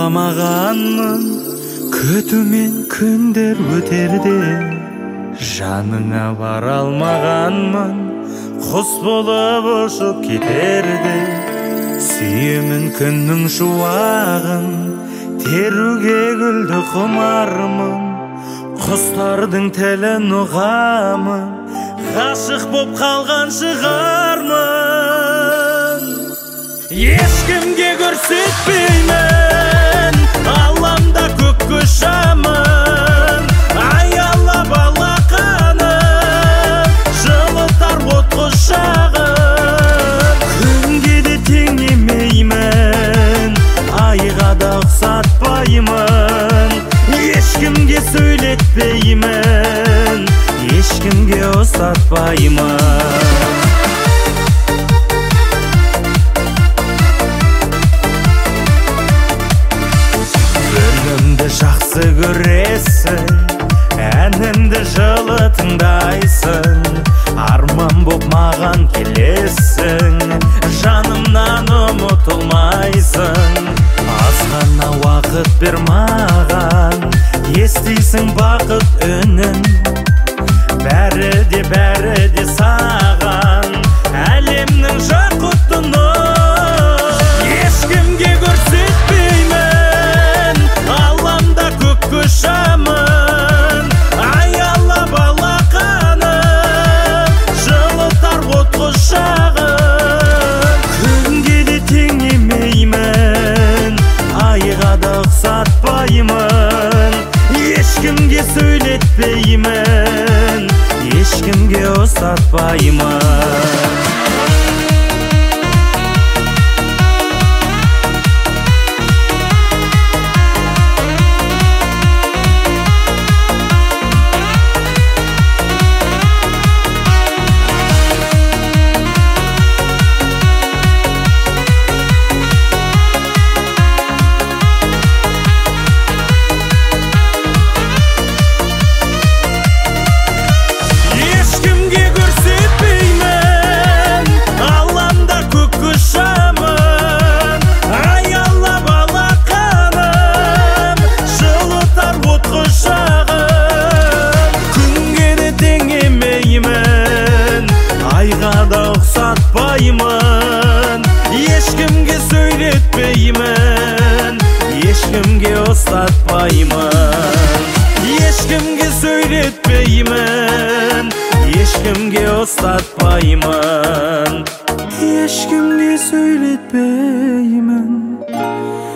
ойламағанмын, күтумен күндер өтерде. Жаныңа бара алмағанмын, құс болып ұшып кетерде. Сүйемін күннің шуағын, теруге гүлді құмармын. Құстардың тілін ұғамын, ғашық боп қалған шығармын. Ешкімге көрсетпеймін, алламда көкке ұшамын. Аялап алақаным, жылытар от құшағым. Күнге де теңемеймін, айға да ұқсатпаймын. Ешкімге сөйлетпеймін, ешкімге ұстатпаймын. Үнімді жақсы көресің, әнімді жылы тыңдайсың. Арман боп маған келесің, жанымнан ұмытылмайсың. Аз ғана уақыт бер маған, естисің бақыт үнін. Бәрі де саған, әлемнің жақұттыны. Ешкімге көрсетпеймін, алламда көкке ұшамын. Аялап алақаным, жылытар от құшағым. Күнге де теңемеймін, айға да ұқсатпаймын. Ешкімге сөйлетпеймін, ешкімге ұстатпаймын. Ешкімге сөйлетпеймін, ешкімге ұстатпаймын. Ешкімге сөйлетпеймін, ешкімге ұстатпаймын. Ешкімге сөйлетпеймін,